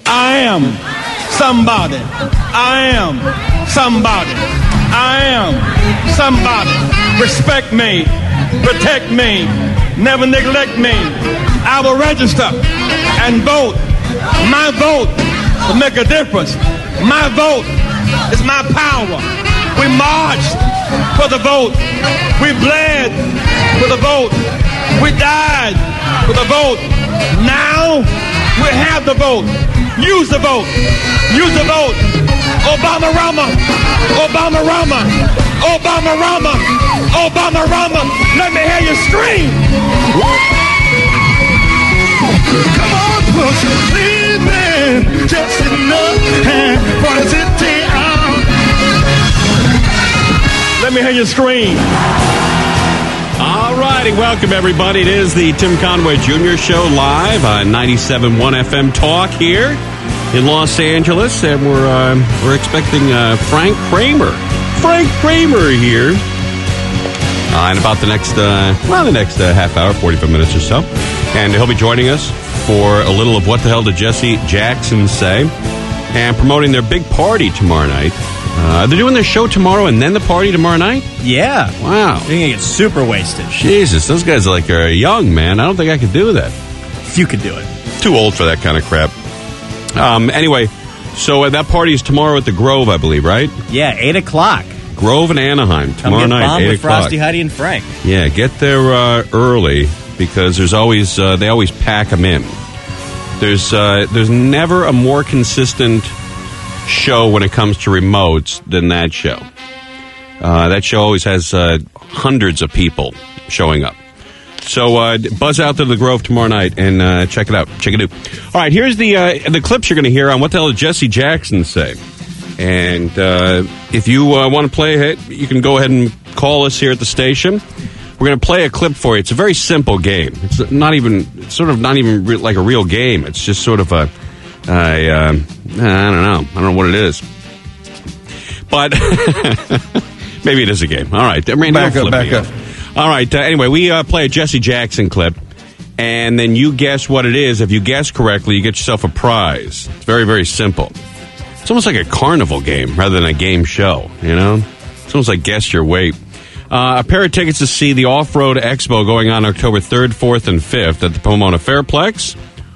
I am somebody. I am somebody. I am somebody. Respect me. Protect me. Never neglect me. I will register and vote. My vote will make a difference. My vote is my power. We marched for the vote. We bled for the vote. We died for the vote. Now we have the vote. Use the vote. Use the vote. Obama Rama. Obama Rama. Obama Rama. Obama Rama. Let me hear you scream. Come on, push. Leaving just enough for the city out. Let me hear you scream. All righty, welcome everybody. It is the Tim Conway Jr. Show live on 97.1 FM Talk here in Los Angeles, and we're expecting Frank Kramer. Frank Kramer here. In about the next half hour, 45 minutes or so. And he'll be joining us for a little of What the Hell Did Jesse Jackson Say? And promoting their big party tomorrow night. They're doing their show tomorrow and then the party tomorrow night? Yeah. Wow. They're going to get super wasted. Jesus, those guys are young, man. I don't think I could do that. You could do it. Too old for that kind of crap. Anyway, so that party is tomorrow at the Grove, I believe, right? Yeah, 8 o'clock. Grove in Anaheim tomorrow night, 8 with o'clock. Frosty, Heidi, and Frank. Yeah, get there early because there's always they always pack them in. There's never a more consistent show when it comes to remotes than that show. That show always has hundreds of people showing up. So buzz out to the Grove tomorrow night and check it out. Check it out. All right, here's the clips you're going to hear on What the Hell Did Jesse Jackson Say? And if you want to play it, you can go ahead and call us here at the station. We're going to play a clip for you. It's a very simple game. It's not even like a real game. It's just sort of I don't know. I don't know what it is. But maybe it is a game. All right. Back up. All right. Anyway, we play a Jesse Jackson clip, and then you guess what it is. If you guess correctly, you get yourself a prize. It's very, very simple. It's almost like a carnival game rather than a game show, you know? It's almost like guess your weight. A pair of tickets to see the Off-Road Expo going on October 3rd, 4th, and 5th at the Pomona Fairplex.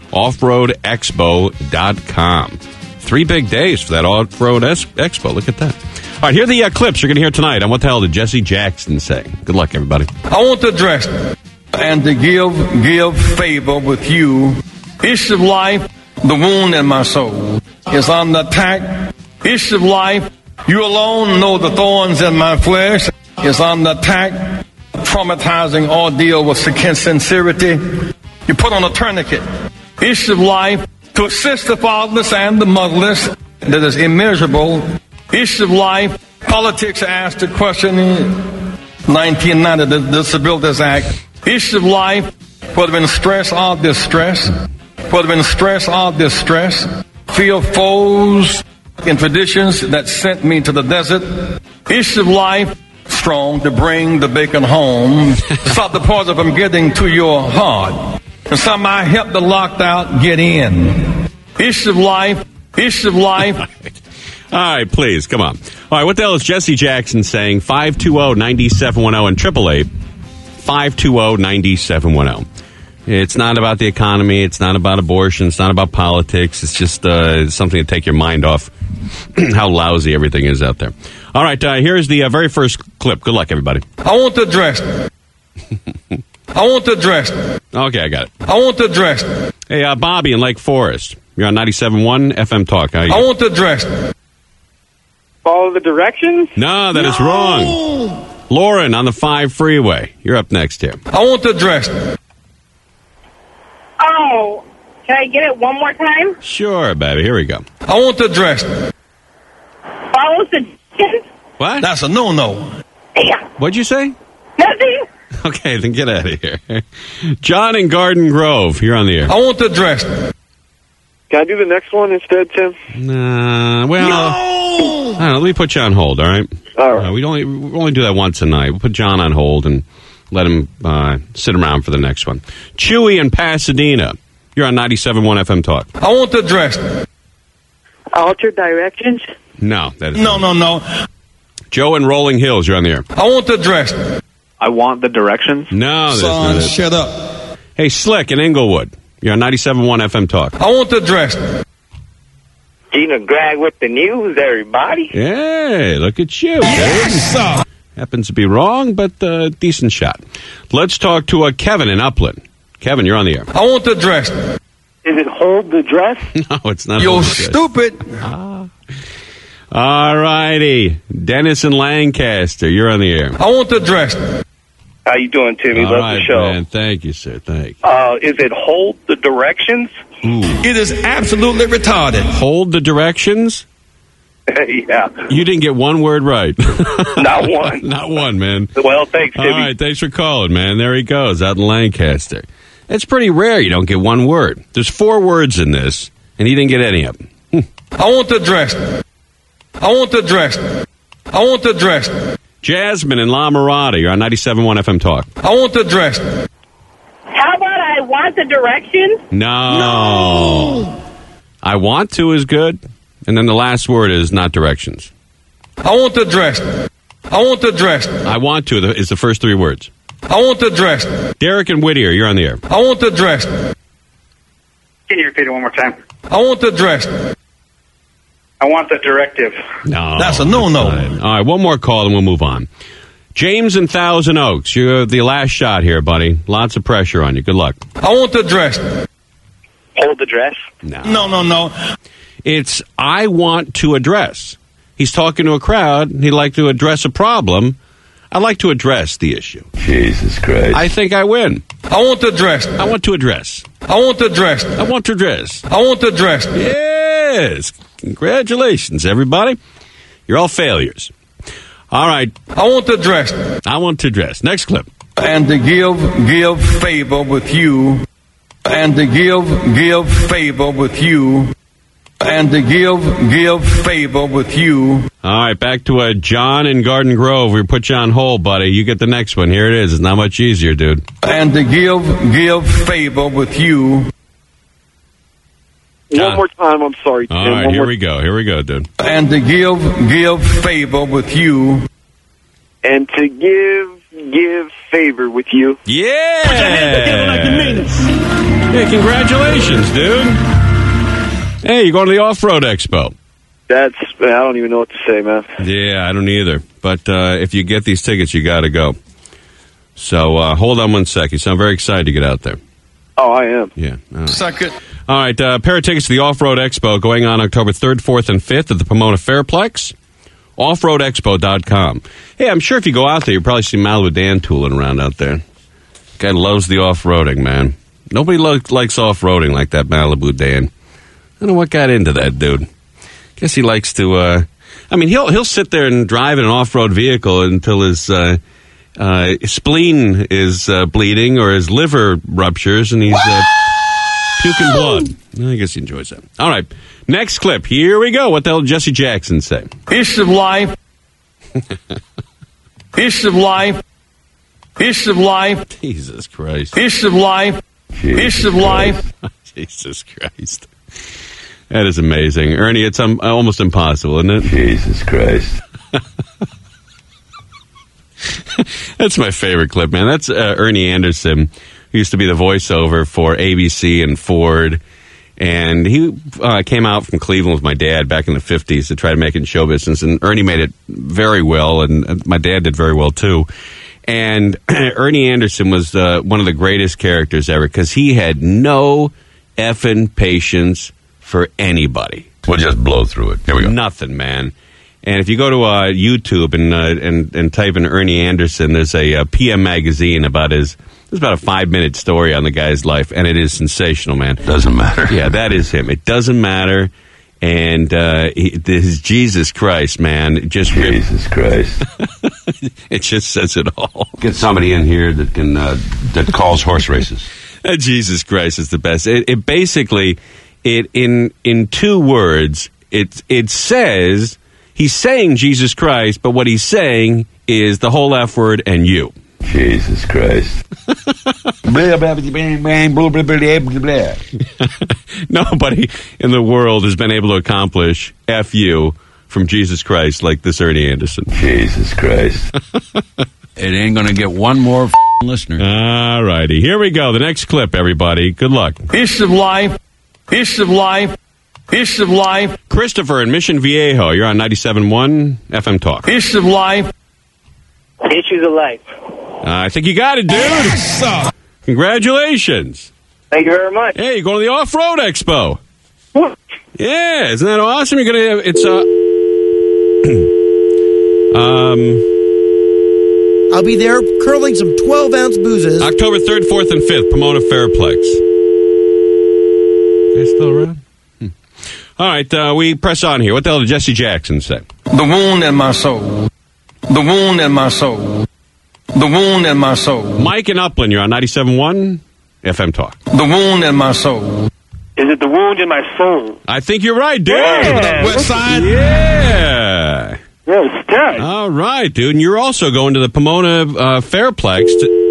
offroadexpo.com. 3 big days for that Off-Road Expo. Look at that. All right, here are the clips you're going to hear tonight on What the Hell Did Jesse Jackson Say? Good luck, everybody. I want to address and to give favor with you. Issue of life, the wound in my soul is under attack. Issue of life, you alone know the thorns in my flesh is under attack. Traumatizing ordeal with sincerity. You put on a tourniquet. Issue of life, to assist the fatherless and the motherless, that is immeasurable. Issue of life, politics asked the question in 1990, the Disabilities Act. Issue of life, whether in stress or distress, feel foes in traditions that sent me to the desert. Issue of life, strong to bring the bacon home. Stop the poison from getting to your heart. And somehow help the locked out get in. Issue of life. All right, please, come on. All right, what the hell is Jesse Jackson saying? 520-9710 and 888-520-9710. It's not about the economy. It's not about abortion. It's not about politics. It's just something to take your mind off how lousy everything is out there. All right, here's the very first clip. Good luck, everybody. I want to address. Okay, I got it. I want to address. Hey, Bobby in Lake Forest. You're on 97.1 FM Talk. I want to address. Follow the directions? No, that is wrong. Lauren on the 5 freeway. You're up next here. I want to address. Oh, can I get it one more time? Sure, baby. Here we go. I want to address. Follow suggestions? What? That's a no-no. Yeah. What'd you say? Nothing. Okay, then get out of here. John in Garden Grove. You're on the air. I want to address. Can I do the next one instead, Tim? Well, I don't know, let me put you on hold, all right? All right. We only do that once a night. We'll put John on hold and let him sit around for the next one. Chewy in Pasadena. You're on 97.1 FM Talk. I want to address. Altered directions? No, that is No, not. no. Joe in Rolling Hills, you're on the air. I want the dress. I want the directions. No, that's Son, not it. shut up. Hey, Slick in Inglewood. You're on 97.1 FM Talk. I want the dress. Gina Greg with the news, everybody. Hey, look at you. Yes, sir. Happens to be wrong, but decent shot. Let's talk to Kevin in Upland. Kevin, you're on the air. I want the dress. Is it hold the dress? No, it's not. You're Hold the Dress. stupid. All righty. Dennis in Lancaster, you're on the air. I want the dress. How you doing, Timmy? All right, man. Thank you, sir. Thank you. Is it hold the directions? It is absolutely retarded. Hold the directions? Yeah, You didn't get one word right. not one. Not one, man. Well, thanks, All Timmy. right, thanks for calling, man. There he goes, out in Lancaster. It's pretty rare you don't get one word. There's 4 words in this, and he didn't get any of them. I want the dress. I want the dress. I want the dress. Jasmine in La Mirada, you're on 97.1 FM Talk. I want the dress. How about I want the directions? No. I want to is good, and then the last word is not directions. I want the dress. I want the dress. I want to is the first 3 words. I want the dress. Derek and Whittier, you're on the air. I want the dress. Can you repeat it one more time? I want the dress. I want the directive. No. That's a no-no. All right, one more call and we'll move on. James in Thousand Oaks, you're the last shot here, buddy. Lots of pressure on you. Good luck. I want the dress. Hold the dress? No. It's I want to address. He's talking to a crowd. He'd like to address a problem. I'd like to address the issue. Jesus Christ. I think I win. I want the dress. I want to address. I want the dress. I want to address. I want the dress. Yes. Congratulations, everybody. You're all failures. All right. I want the dress. I want to address. Next clip. And to give favor with you. And to give favor with you. And to give favor with you. All right, back to John in Garden Grove. We put you on hold, buddy. You get the next one. Here it is. It's not much easier, dude. And to give favor with you. One more time, I'm sorry, Tim. All right, here we go. Here we go, dude. And to give favor with you. And to give favor with you. Yeah! Hey, congratulations, dude. Hey, you're going to the Off-Road Expo. I don't even know what to say, man. Yeah, I don't either. But if you get these tickets, you got to go. So hold on one sec. You sound very excited to get out there. Oh, I am. Yeah. All right. Suck it. All right, pair of tickets to the Off-Road Expo going on October 3rd, 4th, and 5th at the Pomona Fairplex. Offroadexpo.com. Hey, I'm sure if you go out there, you'll probably see Malibu Dan tooling around out there. Guy loves the off-roading, man. Nobody likes off-roading like that Malibu Dan. I don't know what got into that dude. Guess he likes to, he'll sit there and drive in an off-road vehicle until his spleen is bleeding or his liver ruptures and he's puking blood. I guess he enjoys that. All right, next clip. Here we go. What the hell did Jesse Jackson say? Issue of life. Issue of life. Issue of life. Jesus Christ. Issue of life. Issue of life. Jesus Christ. That is amazing. Ernie, it's almost impossible, isn't it? Jesus Christ. That's my favorite clip, man. That's Ernie Anderson, who used to be the voiceover for ABC and Ford. And he came out from Cleveland with my dad back in the 50s to try to make it in show business. And Ernie made it very well, and my dad did very well, too. And Ernie Anderson was one of the greatest characters ever because he had no effing patience for anybody. We'll just blow through it. Here we go. Nothing, man. And if you go to YouTube and type in Ernie Anderson, there's a PM magazine about there's about a 5-minute story on the guy's life, and it is sensational, man. Doesn't matter. Yeah, that is him. It doesn't matter. And his Jesus Christ, man, Jesus Christ. It just says it all. Get somebody in here that can that calls horse races. Jesus Christ is the best. It basically, in 2 words, it says he's saying Jesus Christ, but what he's saying is the whole F word and you. Jesus Christ. Blah, blah, blah, blah, blah, blah, blah, blah, blah. Nobody in the world has been able to accomplish F-U from Jesus Christ like this Ernie Anderson. Jesus Christ. It ain't going to get one more listener. All righty. Here we go. The next clip, everybody. Good luck. Piece of life. Piece of life. Piece of life. Christopher in Mission Viejo. You're on 97.1 FM Talk. Piece of life. Issues of life. I think you got it, dude. Congratulations. Thank you very much. Hey, you're going to the Off-Road Expo. Yeah, isn't that awesome? You're going to, it's, I'll be there curling some 12-ounce boozes. October 3rd, 4th, and 5th, Pomona Fairplex. You guys still around? All right, we press on here. What the hell did Jesse Jackson say? The wound in my soul. The wound in my soul. The wound in my soul. Mike in Upland, you're on 97.1 FM Talk. The wound in my soul. Is it the wound in my soul? I think you're right, dude. Yeah. West side. Yeah. Yeah, it's good. All right, dude. And you're also going to the Pomona Fairplex.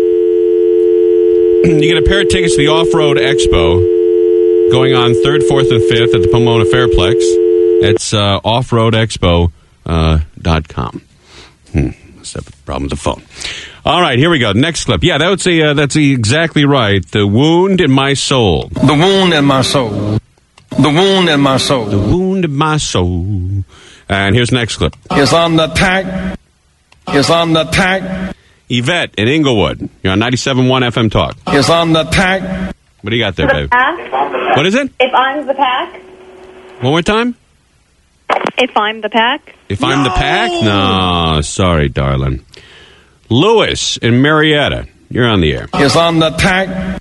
You get a pair of tickets to the Off-Road Expo going on 3rd, 4th, and 5th at the Pomona Fairplex. It's offroadexpo.com. Must have a problem with the phone. All right, here we go. Next clip. Yeah, that's exactly right. The wound in my soul. The wound in my soul. The wound in my soul. The wound in my soul. And here's the next clip. It's on the tack. It's on the tack. Yvette in Inglewood. You're on 97.1 FM Talk. It's on the tack. What do you got there, The babe? pack? What is it? If I'm the pack? One more time? If I'm the pack? If I'm the pack? No, sorry, darling. Lewis in Marietta. You're on the air. It's on the tack.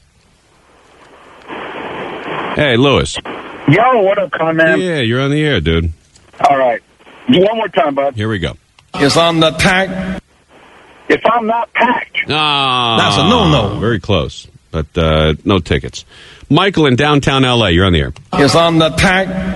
Hey, Lewis. Yo, what up, con man? Yeah, you're on the air, dude. All right. One more time, bud. Here we go. It's on the tack. If I'm not packed. Ah, That's a no-no. Very close, but no tickets. Michael in downtown L.A., you're on the air. It's on the tack.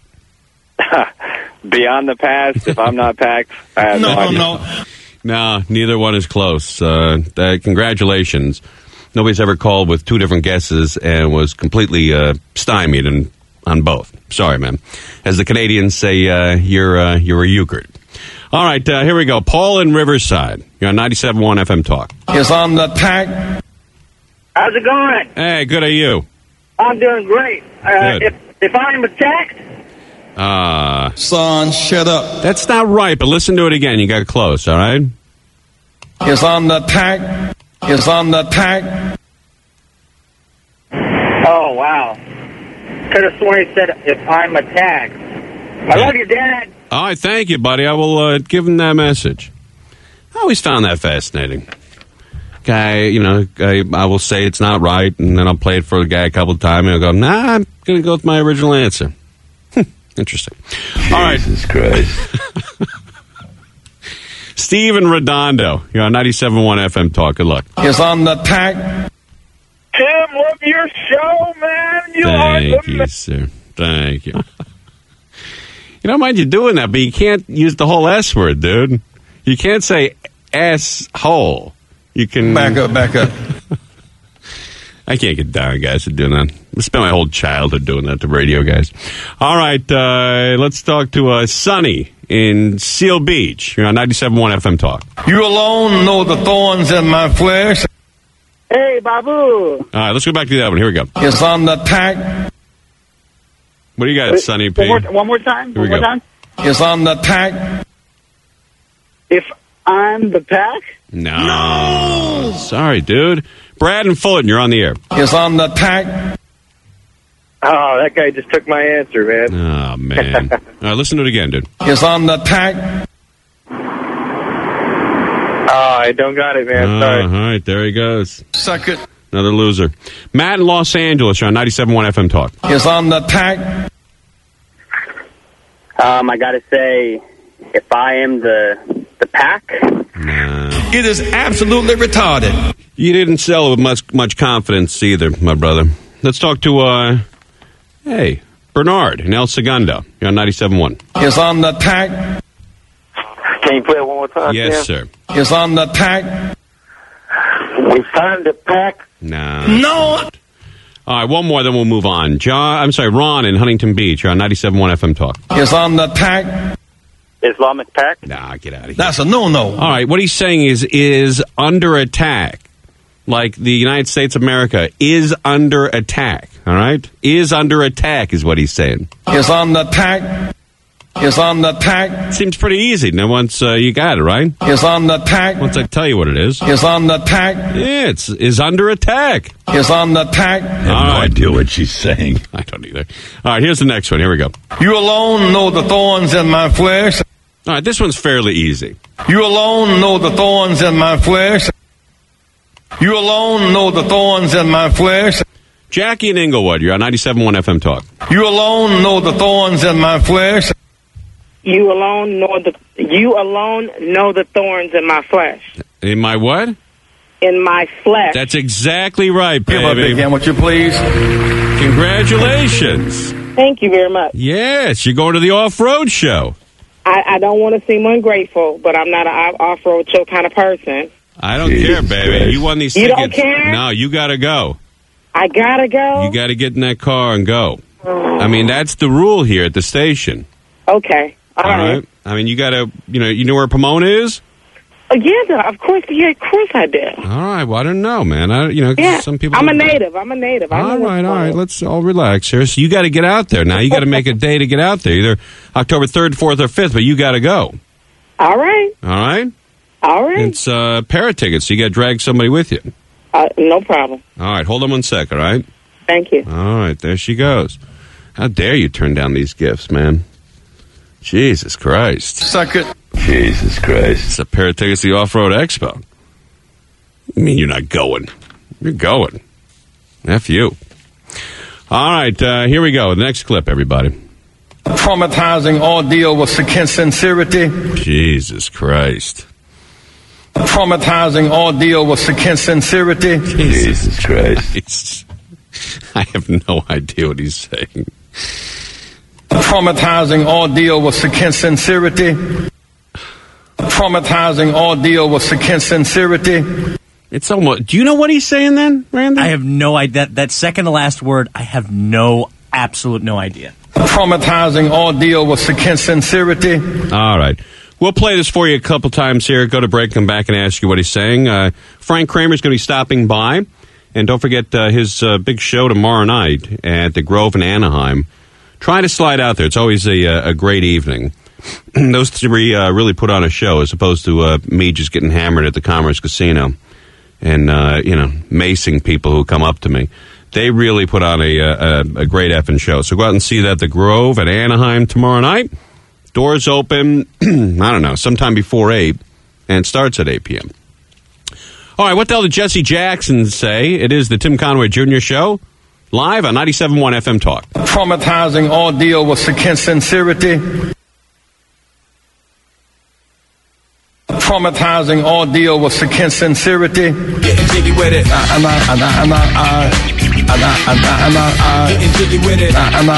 Beyond the past, if I'm not packed, I have no idea. No, neither one is close. Congratulations. Nobody's ever called with two different guesses and was completely stymied on both. Sorry, man. As the Canadians say, you're a euchred. All right, here we go. Paul in Riverside. You're on 97.1 FM Talk. It's on the tack. How's it going? Hey, good are you? I'm doing great. Good. If I'm attacked, Son, shut up. That's not right, but listen to it again. You got close, all right? It's on the tack. It's on the tack. oh, wow. Could have sworn he said, if I'm attacked. I love you, Dad. All right, thank you, buddy. I will give him that message. I always found that fascinating. Guy, I will say it's not right, and then I'll play it for the guy a couple of times, and he'll go, nah, I'm going to go with my original answer. Interesting. All right. Jesus Christ. Steve in Redondo. You're on 97.1 FM Talk. Good luck. It's on the tack. Tim, love your show, man. You are Thank the you, sir. Thank you. You don't mind you doing that, but you can't use the whole S word, dude. You can't say asshole. You can... Back up. I can't get down, guys, for doing that. I spent my whole childhood doing that to radio guys. All right, let's talk to Sonny in Seal Beach. You're on 97.1 FM Talk. You alone know the thorns in my flesh. Hey, Babu. All right, let's go back to that one. Here we go. It's on the tack. What do you got, Sonny P? One more time. Here we One more go. time. It's on the tack. If I'm the pack? No. Sorry, dude. Brad and Fulton, you're on the air. It's on the tack. Oh, that guy just took my answer, man. Oh, man. All right, listen to it again, dude. It's on the tack. Oh, I don't got it, man. Sorry. All right, there he goes. Suck it. Another loser. Matt in Los Angeles, you're on 97.1 FM Talk. It's on the tack. I got to say, if I am the pack, Nah. It is absolutely retarded. You didn't sell it with much confidence either, my brother. Let's talk to, Bernard in El Segundo. You're on 97.1. It's on the tack. can you play it one more time? Yes, Tim? sir. It's on the tack. It's time to pack. No. All right, one more, then we'll move on. Ron in Huntington Beach. You're on 97.1 FM Talk. It's on the attack. Islamic pack? Nah, get out of here. That's a no-no. All right, what he's saying is under attack. Like the United States of America is under attack. All right? Is under attack is what he's saying. It's on the attack. It's on the attack. Seems pretty easy. Now, once you got it, right? It's on the attack. Once I tell you what it is. It's on the attack. Yeah, is under attack. It's on the attack. I have no idea what she's saying. I don't either. All right, here's the next one. Here we go. You alone know the thorns in my flesh. All right, this one's fairly easy. You alone know the thorns in my flesh. You alone know the thorns in my flesh. Jackie in Inglewood, you're on 97.1 FM Talk. You alone know the thorns in my flesh. You alone know the thorns in my flesh. In my what? In my flesh. That's exactly right, Give up baby. again, would you please? Congratulations. Thank you very much. Yes, you're going to the off-road show. I don't want to seem ungrateful, but I'm not an off-road show kind of person. I don't care, baby. Christ. You won these You tickets. don't care? No, you got to go. I gotta go? You got to get in that car and go. I mean, that's the rule here at the station. Okay. All right. I mean, you got to, you know where Pomona is? Yeah, of course I do. All right. Well, I don't know, man. Yeah, some people. I'm a native. I know All what's right. going on. Let's all relax here. So you got to get out there now. You got to make a day to get out there, either October 3rd, 4th, or 5th. But you got to go. All right. All right. All right. It's pair of tickets. So you got to drag somebody with you. No problem. All right. Hold on one sec. All right. Thank you. All right. There she goes. How dare you turn down these gifts, man? Jesus Christ. Suck it. Jesus Christ. It's a pair of tickets to the Off-Road Expo. I mean, you're not going. You're going. F you. All right, here we go. The next clip, everybody. Traumatizing ordeal with sincerity. Jesus Christ. Traumatizing ordeal with sincerity. Jesus Christ. I have no idea what he's saying. Traumatizing ordeal with sincerity. Traumatizing ordeal with sincerity. It's almost. Do you know what he's saying then, Randy? I have no idea. That second to last word, I have absolute no idea. Traumatizing ordeal with sincerity. All right. We'll play this for you a couple times here. Go to break, come back and ask you what he's saying. Frank Kramer's going to be stopping by. And don't forget his big show tomorrow night at the Grove in Anaheim. Try to slide out there. It's always a great evening. Those three really put on a show as opposed to me just getting hammered at the Commerce Casino and, macing people who come up to me. They really put on a great effing show. So go out and see that at the Grove at Anaheim tomorrow night. Doors open, I don't know, sometime before 8, and it starts at 8 p.m. All right, what the hell did Jesse Jackson say? It is the Tim Conway Jr. Show, live on 97.1 FM Talk. Traumatizing ordeal with sincerity. Traumatizing ordeal with sincerity. Getting jiggy with it. Getting jiggy with it.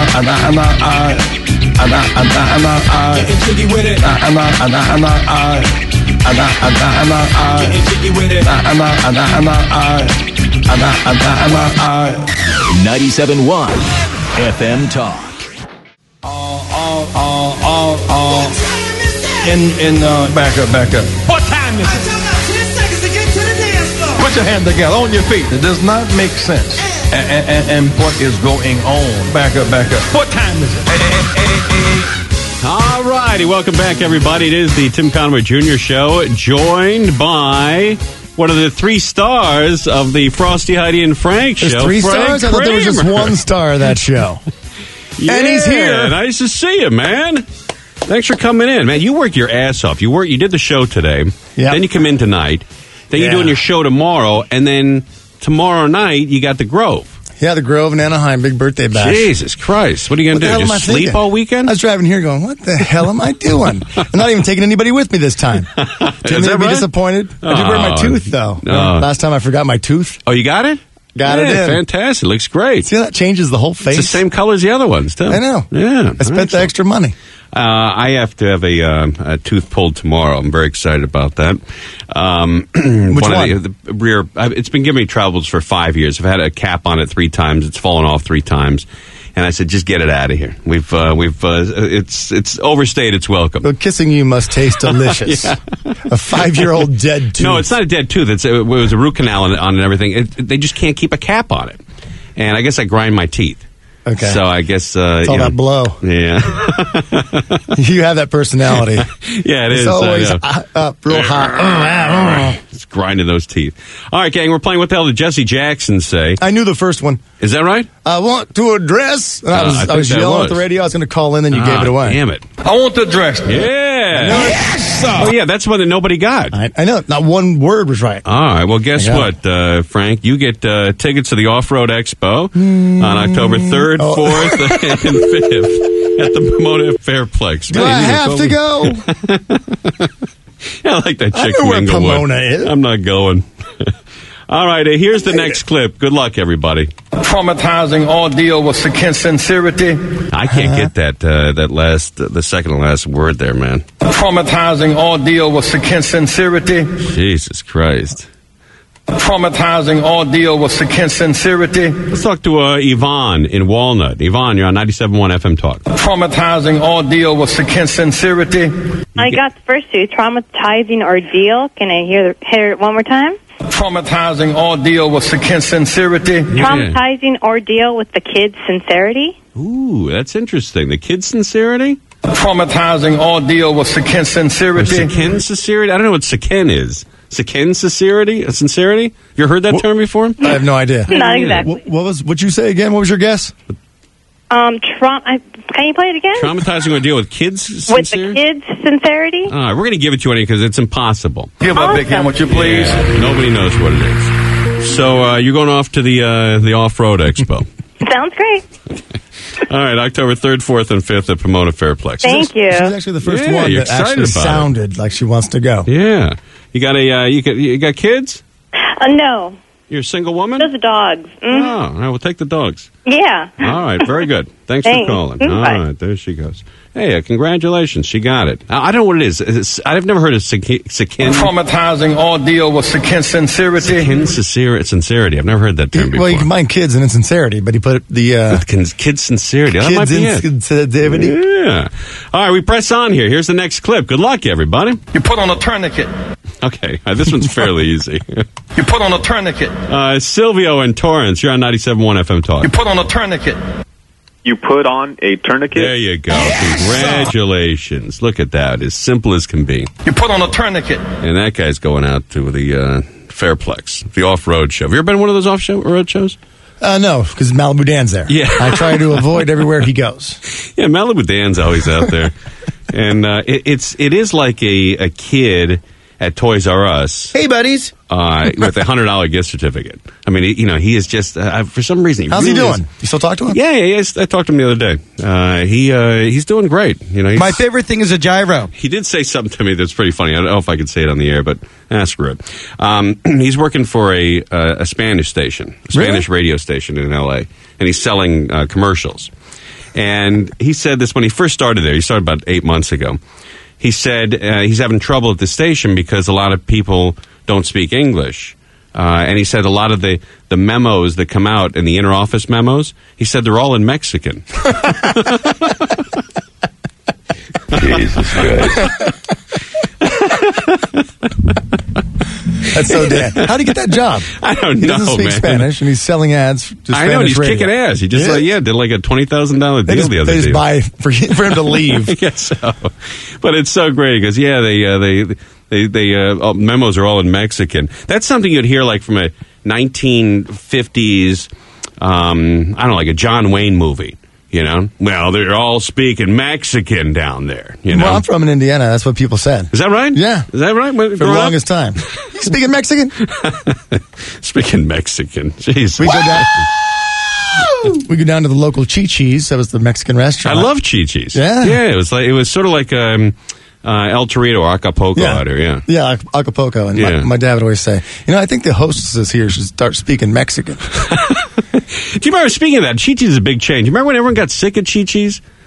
Getting jiggy with it. Getting jiggy with it. 97.1 FM Talk. Back up. What time is it? 10 seconds to get to the dance floor. Put your hand together on your feet. It does not make sense. And what is going on? Back up. What time is it? All righty, welcome back, everybody. It is the Tim Conway Jr. Show, joined by one of the 3 stars of the Frosty, Heidi, and Frank There's show. 3 Frank stars? I thought there was just Kramer. 1 star of that show. Yeah, and he's here. Nice to see you, man. Thanks for coming in, man. You worked your ass off. You did the show today. Yep. Then you come in tonight. Then you're doing your show tomorrow, and then tomorrow night you got the Grove. Yeah, the Grove in Anaheim, big birthday bash. Jesus Christ. What are you going to do? Just sleep all weekend? I was driving here going, what the hell am I doing? I'm not even taking anybody with me this time. Didn't be disappointed. I did wear my tooth, though. Last time I forgot my tooth. Oh, you got it? Got it in. Fantastic. Looks great. See how that changes the whole face? It's the same color as the other ones, too. I know. Yeah. I spent the extra money. I have to have a tooth pulled tomorrow. I'm very excited about that. Which one? The rear. It's been giving me troubles for 5 years. I've had a cap on it 3 times. It's fallen off 3 times. And I said, just get it out of here. It's overstayed its welcome. Well, kissing you must taste delicious. Yeah. A 5-year-old dead tooth. No, it's not a dead tooth. It was a root canal on it and everything. They just can't keep a cap on it. And I guess I grind my teeth. Okay. So I guess it's all that blow. Yeah. You have that personality. Yeah, it is. It's always up real hot. It's grinding those teeth. All right, gang, we're playing What the Hell Did Jesse Jackson Say? I knew the first one. Is that right? I want to address. And I was yelling at the radio. I was going to call in, then you gave it away. Damn it. I want the address. Yeah. Yes. Oh, yeah, that's one that nobody got. I know. Not one word was right. All right. Well, guess what, Frank? You get tickets to the Off-Road Expo on October 3rd, 4th, and 5th at the Pomona Fairplex. Do I have to go? Yeah, I like that chick I know from where Inglewood. Pomona is. I'm not going. All right, here's the next clip. Good luck, everybody. Traumatizing ordeal with sincerity. I can't get the second to last word there, man. Traumatizing ordeal with sincerity. Jesus Christ. Traumatizing ordeal with sincerity. Let's talk to Yvonne in Walnut. Yvonne, you're on 97.1 FM Talk. Traumatizing ordeal with sincerity. I got the first two. Traumatizing ordeal. Can I hear it one more time? Traumatizing ordeal with sincerity. Traumatizing ordeal with the kid's sincerity. Ooh, that's interesting. The kid's sincerity? Traumatizing ordeal with sincerity. Sikin sincerity? I don't know what sikin is. Sikin sincerity? Sincerity? You ever heard that term before? I have no idea. Not exactly. What'd you say again? What was your guess? Can you play it again? Traumatizing ordeal with kids' sincerity? With the kids' sincerity? All right, we're going to give it to you because it's impossible. Give up, Big Ham, would you please? Yeah, nobody knows what it is. So you're going off to the Off-Road Expo. Sounds great. All right, October 3rd, 4th, and 5th at Pomona Fairplex. Thank you. She's actually the first one you're that actually excited about sounded like she wants to go. Yeah. You got you got kids? No. You're a single woman? Those dogs. Oh, all right, we'll take the dogs. Yeah. All right, very good. Thanks for calling. All right, there she goes. Hey, congratulations, she got it. I don't know what it is. I've never heard of sikin. Traumatizing ordeal with sincerity. Sikin sincerity. I've never heard that term before. Well, you combine kids and insincerity, but he put the kids sincerity. That might be it. Insensitivity. Yeah. All right, we press on here. Here's the next clip. Good luck, everybody. You put on a tourniquet. Okay, this one's fairly easy. You put on a tourniquet. Silvio and Torrance, you're on 97.1 FM Talk. You put on a tourniquet. You put on a tourniquet? There you go. Congratulations. Look at that. As simple as can be. You put on a tourniquet. And that guy's going out to the Fairplex, the off-road show. Have you ever been to one of those off-road shows? No, because Malibu Dan's there. Yeah. I try to avoid everywhere he goes. Yeah, Malibu Dan's always out there. And it is like a kid at Toys R Us. Hey, buddies. With a $100 gift certificate. I mean, he is just, for some reason... How's he doing? You still talk to him? Yeah, I talked to him the other day. He's doing great. My favorite thing is a gyro. He did say something to me that's pretty funny. I don't know if I could say it on the air, but screw it. He's working for a Spanish station, a Spanish radio station in L.A., and he's selling commercials. And he said this when he first started there. He started about 8 months ago. He said he's having trouble at the station because a lot of people don't speak English. And he said a lot of the memos that come out in the inter-office memos, he said they're all in Mexican. Jesus Christ. That's so dead. How'd he get that job? I don't know, He doesn't speak man. Spanish, and he's selling ads to Spanish I know, and he's radio. kicking ass. He just did like a $20,000 deal They just, the other they just day. buy for him to leave. I guess so. But it's so great because they memos are all in Mexican. That's something you'd hear like from a 1950s, I don't know, like a John Wayne movie. You know, well, they're all speaking Mexican down there. You know, Well, I'm from Indiana. That's what people said. Is that right? Yeah. Is that right? For the longest time. You speaking Mexican? Speaking Mexican. Jeez. We go down to the local Chi-Chi's. That was the Mexican restaurant. I love Chi-Chi's. Yeah. Yeah, it was sort of like El Torito or Acapulco out here, yeah. Yeah, Acapulco. And my dad would always say, I think the hostesses here should start speaking Mexican. Do you remember, speaking of that, Chi-Chi's is a big change. You remember when everyone got sick of Chi-Chi's?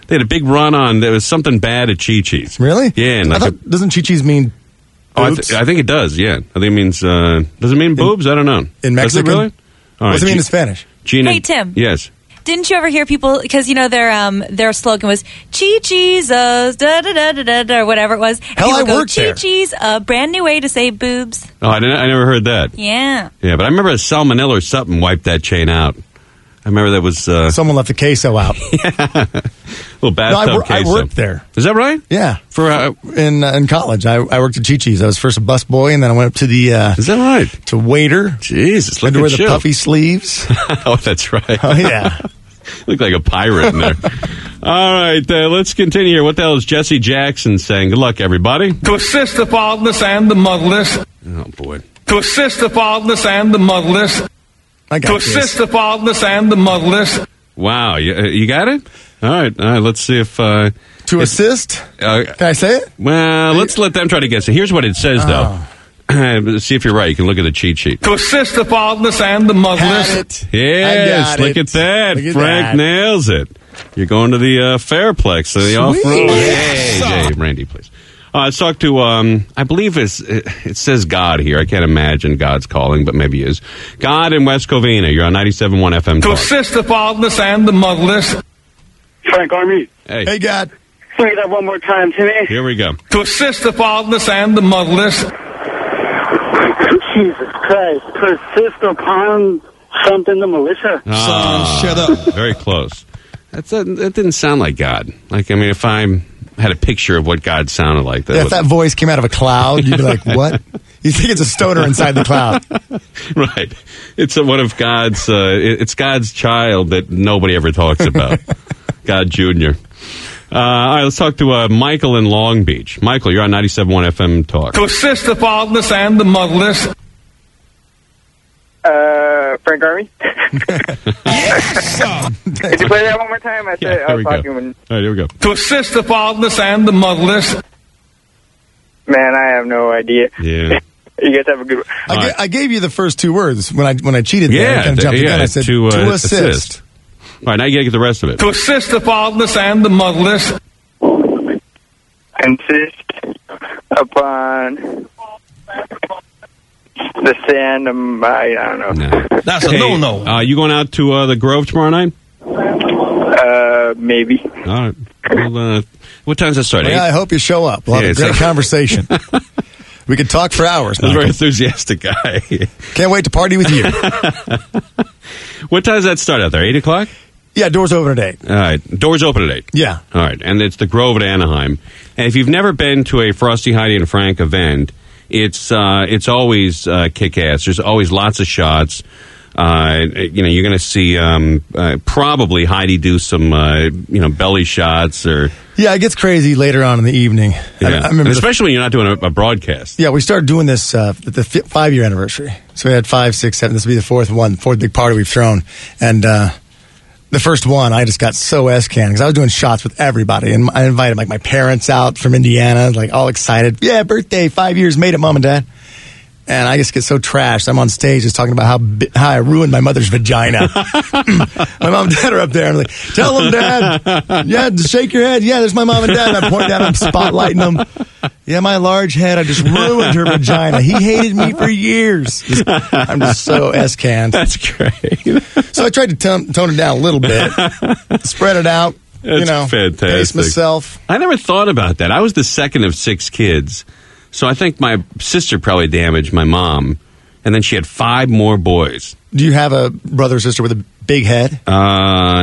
They had a big run on. There was something bad at Chi-Chi's. Really? Yeah. And I thought, doesn't Chi-Chi's mean boobs? I think it does, yeah. I think it means, does it mean boobs? I don't know. In Mexican? Does it really? All right, What does it mean in Spanish? Gina, Hey, Tim. Yes. Didn't you ever hear people, because, their slogan was, Chi-Chi's, da-da-da-da-da, or whatever it was. Hell, I worked there. Chi-Chi's, a brand new way to say boobs. Oh, I never heard that. Yeah. Yeah, but I remember salmonella or something wiped that chain out. I remember that was... Someone left the queso out. Little bathtub queso. I worked there. Is that right? Yeah. For in college, I worked at Chi-Chi's. I was first a busboy, and then I went up to the... Is that right? To waiter. Jesus, look at wear the puffy sleeves. Oh, that's right. Oh, yeah. Look like a pirate in there. All right, let's continue here. What the hell is Jesse Jackson saying? Good luck, everybody. To assist the fatherless and the motherless. Oh, boy. To assist the fatherless and the motherless. To assist the fatherless and the motherless. Wow, you got it? All right, let's see if... to assist? Can I say it? Well, let's let them try to guess it. Here's what it says, though. See if you're right. You can look at the cheat sheet. To assist the fatherless and the motherless. Yes, look at that. Frank nails it. You're going to the Fairplex, the off-road. Hey, Randy, please. Let's talk to, I believe it says God here. I can't imagine God's calling, but maybe he is. God in West Covina. You're on 97.1 FM. To assist the fatherless and the motherless. Frank Army. Hey, God. Say that one more time, Timmy. Here we go. To assist the fatherless and the motherless. Jesus Christ. Persist upon something the militia. Shut up. Very close. That didn't sound like God. Like, I mean, if I had a picture of what God sounded like. If that voice came out of a cloud, you'd be like, what? You think it's a stoner inside the cloud. Right. It's one of God's, it's God's child that nobody ever talks about. God Jr. All right, let's talk to Michael in Long Beach. Michael, you're on 97.1 FM Talk. To assist the fatherless and the motherless. Frank Army? Yes! Could you play that one more time? I was talking when... All right, here we go. To assist the fatherless and the motherless. Man, I have no idea. Yeah. You guys have a good one. I gave you the first two words when I cheated there. I kind of jumped the gun. I said, to assist. All right, now you got to get the rest of it. To assist the fatherless and the motherless. Insist upon the sand. I don't know. No. That's a no-no. You going out to the Grove tomorrow night? Maybe. All right. Well, what time does that start? Yeah, I hope you show up. We'll have a great conversation. We could talk for hours. That's a very enthusiastic guy. Can't wait to party with you. What time does that start out there? 8 o'clock? Yeah, doors open at 8. All right. Doors open at 8. Yeah. All right. And it's the Grove at Anaheim. And if you've never been to a Frosty, Heidi, and Frank event, it's always kick-ass. There's always lots of shots. You're going to see probably Heidi do some, belly shots or... Yeah, it gets crazy later on in the evening. Yeah. I remember especially when you're not doing a broadcast. Yeah, we started doing this at the 5-year anniversary. So we had 5, 6, 7. This will be the fourth big party we've thrown. And the first one, I just got so S-canned because I was doing shots with everybody. And I invited my parents out from Indiana, all excited. Yeah, birthday, 5 years, made it, Mom and Dad. And I just get so trashed. I'm on stage just talking about how I ruined my mother's vagina. My mom and dad are up there. I'm like, tell them, Dad. Yeah, shake your head. Yeah, there's my mom and dad. And I point down, I'm spotlighting them. Yeah, my large head, I just ruined her vagina. He hated me for years. I'm just so S-canned. That's great. So I tried to tone it down a little bit, spread it out. That's fantastic. Pace myself. I never thought about that. I was the second of 6 kids. So I think my sister probably damaged my mom, and then she had 5 more boys. Do you have a brother or sister with a big head? Well,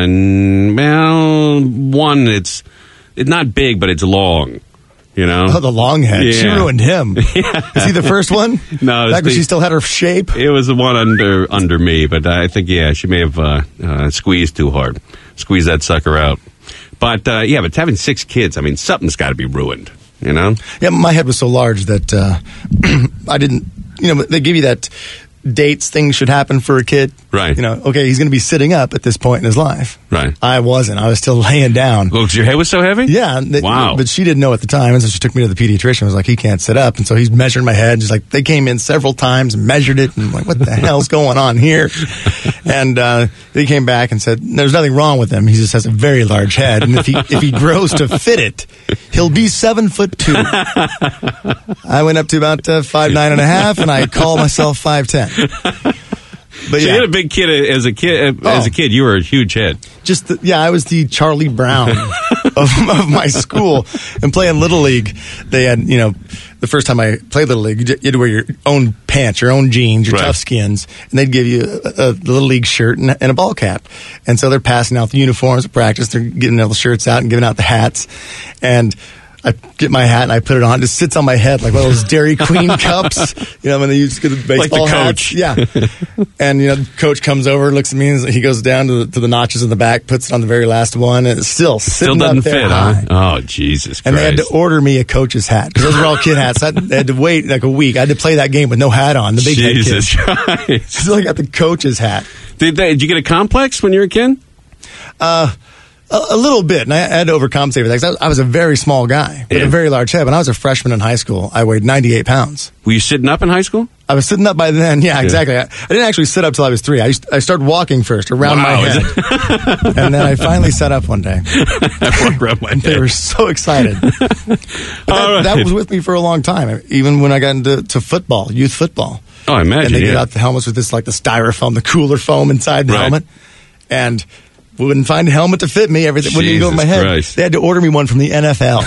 one, it's not big, but it's long. Oh, the long head. Yeah. She ruined him. Yeah. Is he the first one? No. Back when she still had her shape? It was the one under me, but I think, she may have squeezed too hard. Squeezed that sucker out. But, but having 6 kids, something's got to be ruined. Yeah, my head was so large that I didn't. They give you that dates things should happen for a kid. Right. You know, okay, he's going to be sitting up at this point in his life. Right. I wasn't. I was still laying down. Well, 'cause your head was so heavy? Yeah. Wow. But she didn't know at the time, and so she took me to the pediatrician. Was like, he can't sit up, and so he's measuring my head. Just like, they came in several times and measured it, and I'm like, what the hell's going on here? And they came back and said, there's nothing wrong with him. He just has a very large head, and if he grows to fit it, he'll be 7'2". I went up to about 5'9.5", and I call myself 5'10". But so you had a big kid as a kid. As a kid, you were a huge head. I was the Charlie Brown of my school. And playing Little League, they had, the first time I played Little League, you had to wear your own pants, your own jeans, your tough skins, and they'd give you a Little League shirt and a ball cap. And so they're passing out the uniforms at practice. They're getting all the shirts out and giving out the hats. And I get my hat and I put it on. It just sits on my head like one of those Dairy Queen cups. When they used to get the baseball like the coach. hats. Yeah. And, the coach comes over, looks at me, and he goes down to the notches in the back, puts it on the very last one, and it's still sitting doesn't up there fit, high. huh? Oh, Jesus Christ. And they had to order me a coach's hat because those were all kid hats. I had to wait like a week. I had to play that game with no hat on. The big Jesus head kid. Christ. Still I got the coach's hat. Did you get a complex when you were a kid? A little bit, and I had to overcompensate for that because I was a very small guy with a very large head. When I was a freshman in high school, I weighed 98 pounds. Were you sitting up in high school? I was sitting up by then, yeah, exactly. I didn't actually sit up till I was 3. I started walking first around my head, and then I finally sat up one day. Around my head. They were so excited. That was with me for a long time, even when I got into football, youth football. Oh, I imagine, And they get out the helmets with this, like the styrofoam, the cooler foam inside the helmet, and we wouldn't find a helmet to fit me. Everything wouldn't even go in my head. Christ. They had to order me one from the NFL.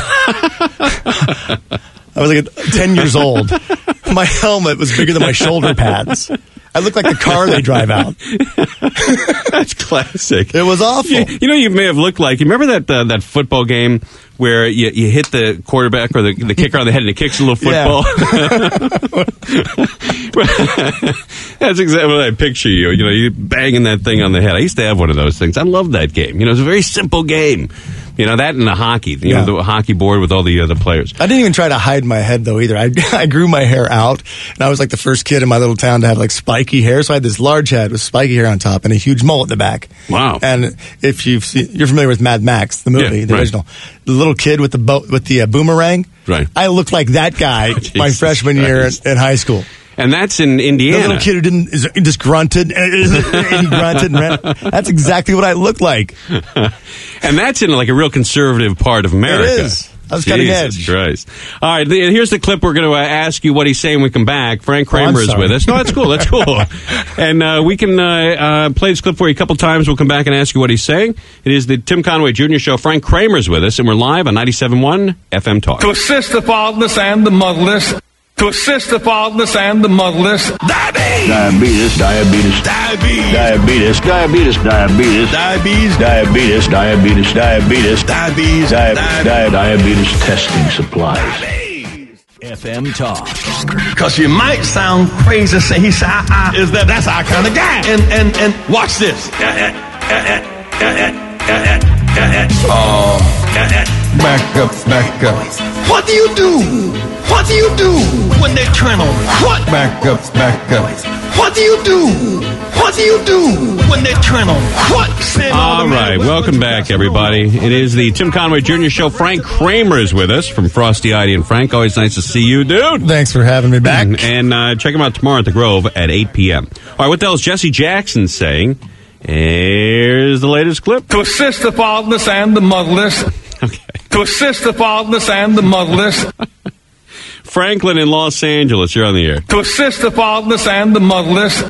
I was like 10 years old. My helmet was bigger than my shoulder pads. I looked like the car they drive out. That's classic. It was awful. You may have looked like. You remember that football game where you hit the quarterback or the kicker on the head and it kicks a little football? That's exactly what I picture you. You banging that thing on the head. I used to have one of those things. I loved that game. It was a very simple game. That and the hockey. The hockey board with all the other players. I didn't even try to hide my head, though, either. I grew my hair out, and I was like the first kid in my little town to have like spiky hair. So I had this large head with spiky hair on top and a huge mullet in the back. Wow. And if you're familiar with Mad Max, the movie, the original, the little kid with the boomerang, right? I looked like that guy my freshman year in high school. And that's in Indiana. The little kid who just grunted and he grunted and ran. That's exactly what I looked like. And that's in like a real conservative part of America. It is. I was cutting edge. Jesus Christ. All right, here's the clip we're going to ask you what he's saying when we come back. Frank Kramer is with us. No, that's cool. That's cool. And we can play this clip for you a couple times. We'll come back and ask you what he's saying. It is the Tim Conway Jr. Show. Frank Kramer's with us, and we're live on 97.1 FM Talk. To assist the fatherless and the motherless. To assist the fatherless and the motherless. Diabetes. Diabetes. Diabetes. Diabetes. Diabetes. Diabetes. Diabetes. Diabetes. Diabetes. Diabetes. Diabetes testing supplies. FM Talk. Because you might sound crazy, say he said, that's our kind of guy. And watch this. Back up. What do you do? What do you do when they turn on? What? Back up. What do you do? What do you do when they turn on? What? All right, welcome back, everybody. It is the Tim Conway Jr. Show. Frank Kramer is with us from Frosty, Heidi, and Frank. Always nice to see you, dude. Thanks for having me back. And check him out tomorrow at the Grove at 8 p.m. All right, what the hell is Jesse Jackson saying? Here's the latest clip. To assist the fatherless and the motherless. Okay. To assist the fatherless and the motherless. Franklin in Los Angeles, you're on the air. To assist the fatherless and the motherless.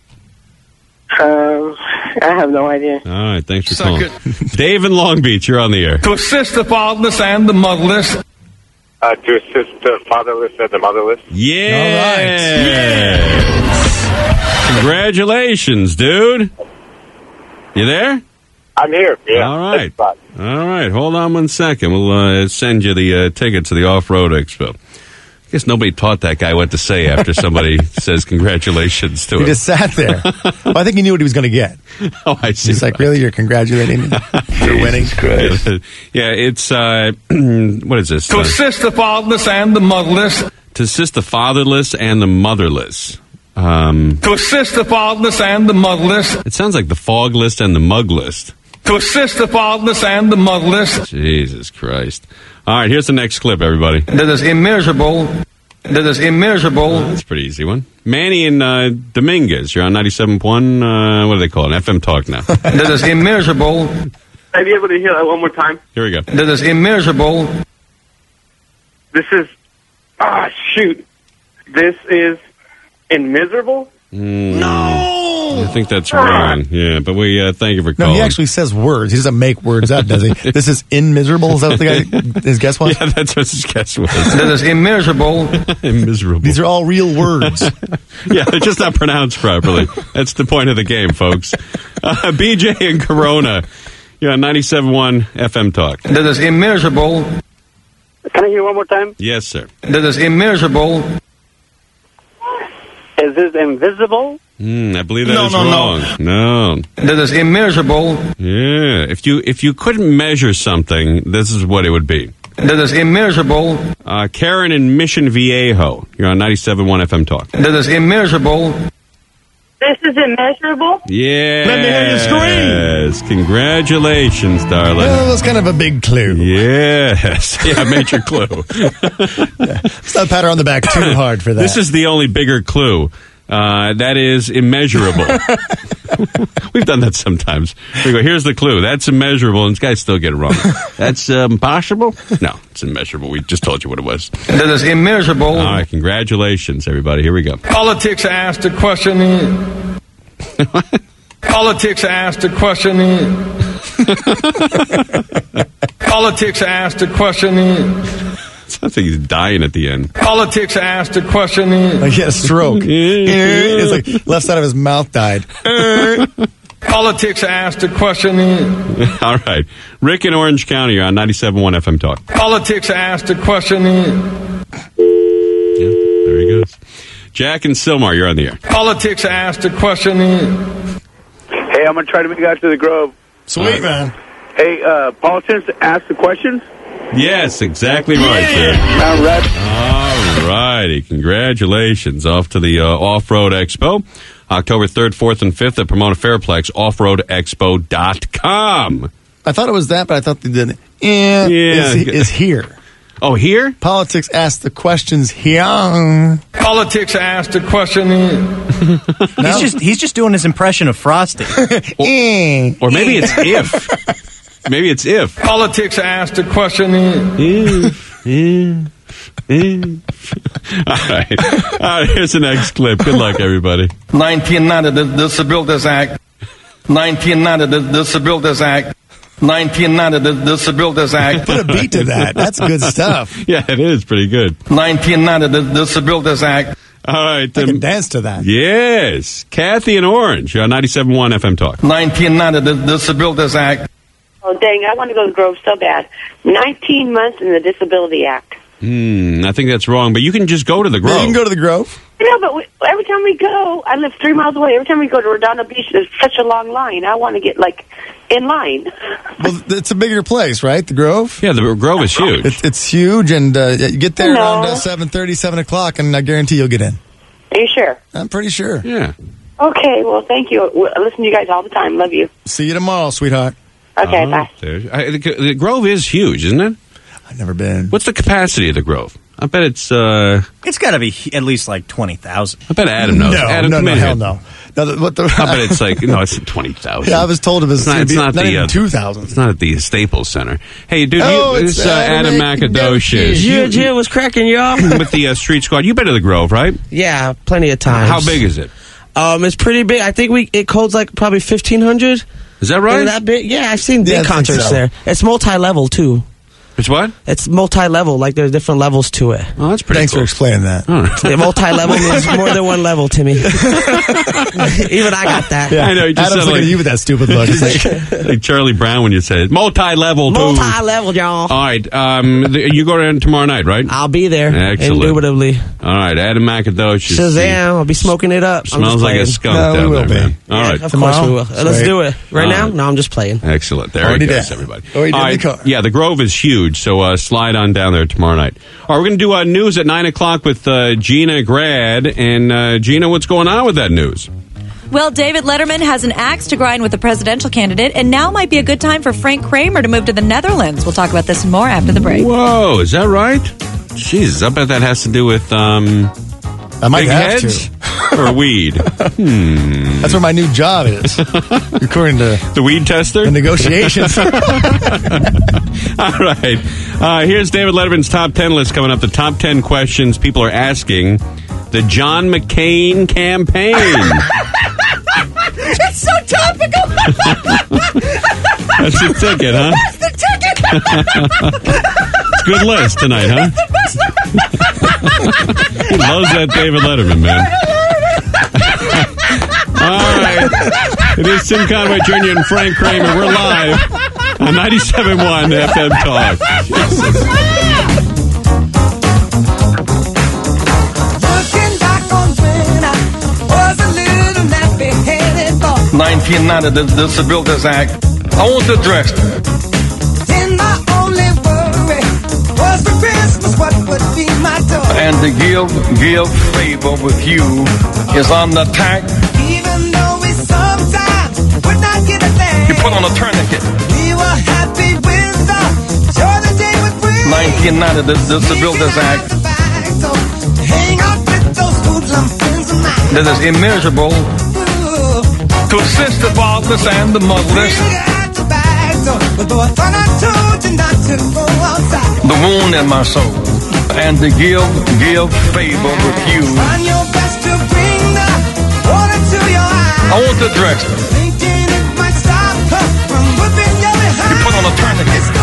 I have no idea. All right, thanks for calling. Dave in Long Beach, you're on the air. To assist the fatherless and the motherless. To assist the fatherless and the motherless. Yeah. All right. Yeah. Congratulations, dude. You there? I'm here. Yeah. All right. All right. Hold on 1 second. We'll send you the ticket to the Off-Road Expo. I guess nobody taught that guy what to say after somebody says congratulations to him. He just sat there. Well, I think he knew what he was going to get. Oh, I see. He's like, really? You're congratulating me? You're winning? Yeah, it's, what is this? To assist the fatherless and the motherless. To assist the fatherless and the motherless. To assist the fatherless and the motherless. It sounds like the fog list and the mug list. To assist the fatherless and the motherless. Jesus Christ. All right, here's the next clip, everybody. That is immeasurable. That is immeasurable. That's a pretty easy one. Manny and Dominguez. You're on 97.1. What do they call it? FM Talk now. That is immeasurable. Are you able to hear that one more time? Here we go. That is immeasurable. This is... shoot. This is immiserable? No! I think that's wrong. Yeah, but we thank you for calling. No, he actually says words. He doesn't make words up, does he? This is immiserable? Is that what the guy, his guess was? Yeah, that's what his guess was. That is immeasurable. Immiserable. These are all real words. Yeah, they're just not pronounced properly. That's the point of the game, folks. BJ and Corona. You're on 97.1 FM Talk. That is immeasurable. Can I hear one more time? Yes, sir. That is immeasurable. Is this invisible? I believe that is wrong. No. That is immeasurable. Yeah. If you couldn't measure something, this is what it would be. That is immeasurable. Karen in Mission Viejo. You're on 97.1 FM Talk. That is immeasurable. This is immeasurable? Yeah. Let me hear you scream. Yes. Congratulations, darling. Well, that's kind of a big clue. Yes. Yeah, major clue. Let's not pat her on the back too hard for that. This is the only bigger clue. That is immeasurable. We've done that sometimes. We go, here's the clue. That's immeasurable, and this guys still get it wrong. That's impossible? No, it's immeasurable. We just told you what it was. That is immeasurable. All right, congratulations, everybody. Here we go. Politics asked a question. Politics asked a question. Politics asked a question. Sounds like he's dying at the end. Politics asked a question. Like he had a stroke. It's like left side of his mouth died. Politics asked a question. All right. Rick in Orange County, you're on 97.1 FM Talk. Politics asked a question. Yeah, there he goes. Jack and Sylmar, you're on the air. Politics asked a question. Hey, I'm going to try to make it out to the Grove. Sweet, man. Hey, politics ask the questions? Yes, exactly right, sir. All righty. Congratulations. Off to the Off-Road Expo. October 3rd, 4th, and 5th at Pomona Fairplex, offroadexpo.com. I thought it was that, but I thought the is here. Oh, here? Politics asked the questions here. Politics asked a question. He's just doing his impression of Frosty. Or maybe it's if. Maybe it's if. Politics asked a question. All right, here's the next clip. Good luck, everybody. 1990, the Disabilities Act. 1990, the Disabilities Act. 1990, the Disabilities Act. Put a beat to that. That's good stuff. Yeah, it is pretty good. 1990, the Disabilities Act. All right. I can dance to that. Yes. Kathy in Orange, 97.1 FM Talk. 1990, the Disabilities Act. Oh, dang, I want to go to the Grove so bad. 19 months in the Disability Act. I think that's wrong, but you can just go to the Grove. Yeah, you can go to the Grove. No, but every time we go, I live 3 miles away. Every time we go to Redondo Beach, there's such a long line. I want to get, in line. Well, it's a bigger place, right? The Grove? Yeah, the Grove is huge. It's huge, and you get there around 7:30, 7 o'clock, and I guarantee you'll get in. Are you sure? I'm pretty sure. Yeah. Okay, well, thank you. I listen to you guys all the time. Love you. See you tomorrow, sweetheart. Okay, bye. The Grove is huge, isn't it? I've never been. What's the capacity of the Grove? I bet it's... It's got to be at least 20,000. I bet Adam knows. Adam, no, hell no. I bet it's it's 20,000. Yeah, I was told it was not even 2,000. It's not at the Staples Center. Hey, dude, it's Adam Macadocious. Yeah, what's cracking, y'all? With the Street Squad. You've been to the Grove, right? Yeah, plenty of times. How big is it? It's pretty big. I think it holds probably 1,500. Is that right? That big? Yeah, I've seen big concerts there. It's multi-level, too. It's what? It's multi-level. There's different levels to it. Oh, that's pretty Thanks for explaining that. Yeah, multi-level means more than one level to me. Even I got that. Yeah. I know. You just Adam's looking at you with that stupid look. It's like Charlie Brown when you said it. Multi-level, dude. Multi-level, y'all. All right. You go in tomorrow night, right? I'll be there. Excellent. Indubitably. All right. Adam Macadocious. Shazam. I'll be smoking it up. Smells like a skunk down there, man. All right. Of course we will. Let's do it. Right now? No, I'm just playing. Excellent. There he goes, everybody. All right. Yeah, the Grove is huge. huge. So slide on down there tomorrow night. All right, we're going to do news at 9 o'clock with Gina Grad. And Gina, what's going on with that news? Well, David Letterman has an axe to grind with the presidential candidate, and now might be a good time for Frank Kramer to move to the Netherlands. We'll talk about this and more after the break. Whoa, is that right? Jesus, I bet that has to do with I might big have heads or weed. That's where my new job is, according to the weed tester. The negotiations. All right, here's David Letterman's top 10 list coming up. The top 10 questions people are asking the John McCain campaign. It's so topical. That's the ticket, huh? That's the ticket. It's a good list tonight, huh? He loves that David Letterman, man. All right. It is Tim Conway Jr. and Frank Kramer. We're live on 97.1 FM Talk. 1990, the Disabilities Act. I want to address it. Then my only worry was for Christmas, what would be my toy? And to give favor with you is under attack. Even though we sometimes would not get a thing. You put on a tourniquet. We were happy with the joy the day would bring. 1990, the Disabilities Act. So hang out with those hoodlum friends of mine. That is immeasurable. To assist the fatherless and the motherless. The wound in my soul. And to give favor with you. I want to address it. You put on a tourniquet.